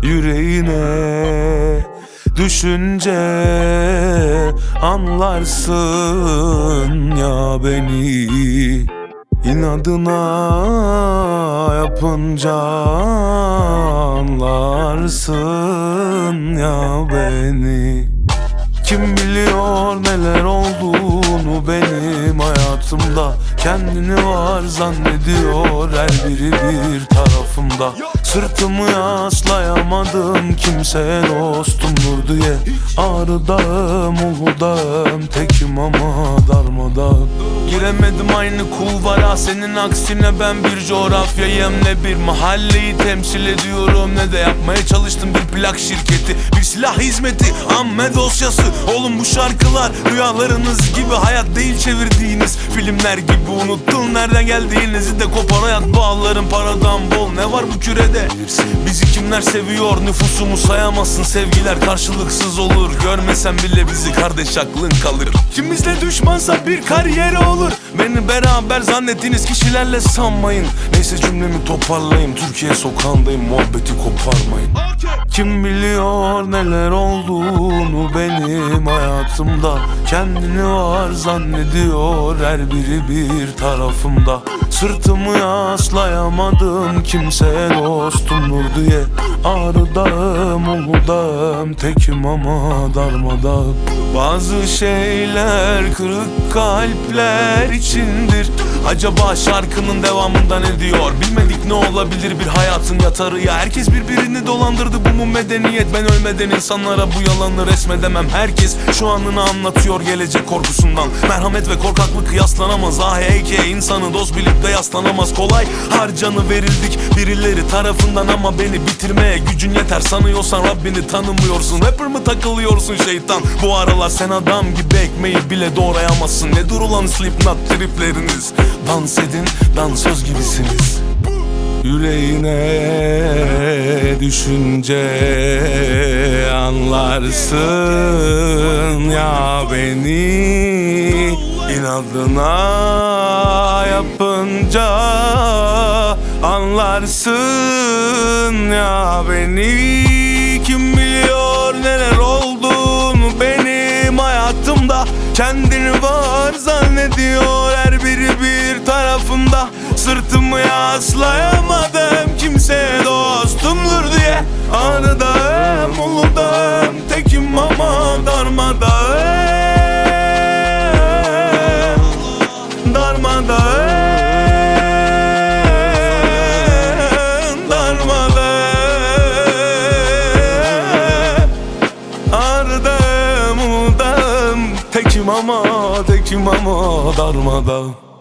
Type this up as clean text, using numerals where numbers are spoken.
Yüreğine düşünce anlarsın ya beni. İnadına yapınca anlarsın ya beni. Kim biliyor neler olduğunu benim hayatımda. Kendini var zannediyor her biri bir tarafımda. Sırtımı yaslayamadım kimseye dostumdur diye. Ağrıdağım, Uludağım, tekim ama darmadağım. Giremedim aynı kulvara, senin aksine ben bir coğrafyayım. Ne bir mahalleyi temsil ediyorum, ne de yapmaya çalıştım bir plak şirketi. Bir silah hizmeti, amme dosyası. Oğlum bu şarkılar rüyalarınız gibi, hayat değil çevirdiğiniz filmler gibi. Unuttun nereden geldiğinizi de, kopar hayat bağların paradan bol. Ne var bu kürede? Bizi kimler seviyor, nüfusumu sayamazsın. Sevgiler karşılıksız olur, görmesen bile bizi kardeş aklın kalır. Kim bizle düşmansa bir kariyer olur. Beni beraber zannettiğiniz kişilerle sanmayın. Neyse cümlemi toparlayayım, Türkiye sokağındayım, muhabbeti koparmayın. Kim biliyor neler olduğunu benim hayatımda. Kendini var zannediyor her biri bir tarafımda. Sırtımı yaslayamadım kimseye dostumdur diye. Ağrıdağım, Uludağım, tekim ama darmadağım. Bazı şeyler kırık kalpler içindir. Acaba şarkının devamında ne diyor? Bilmedik ne olabilir bir hayatın yatarı ya. Herkes birbirini dolandırdı, bu mu medeniyet? Ben ölmeden insanlara bu yalanı resmedemem. Herkes şu anını anlatıyor gelecek korkusundan. Merhamet ve korkaklık kıyaslanamaz. Ah heyke insanı dost bilip de yaslanamaz. Kolay harcanı verildik birileri tarafından, ama beni bitirmeye gücün yeter sanıyorsan Rabbini tanımıyorsun. Rapper mı takılıyorsun şeytan? Bu aralar sen adam gibi ekmeği bile doğrayamazsın. Ne dur ulan Slipknot tripleriniz? Dans edin, dansöz gibisiniz. Yüreğine düşünce anlarsın ya beni. İnadına yapınca anlarsın ya beni. Kim biliyor neler olduğunu benim hayatımda. Kendini var zannediyor her biri bir tarafında. Sırtımı yaslayamadım kimseye dostumdur diye. Ağrıdağım, Uludağım, tekim ama darmadağım. Darmadağım, darmadağım. Ağrıdağım, Uludağım, tekim ama darmadağım.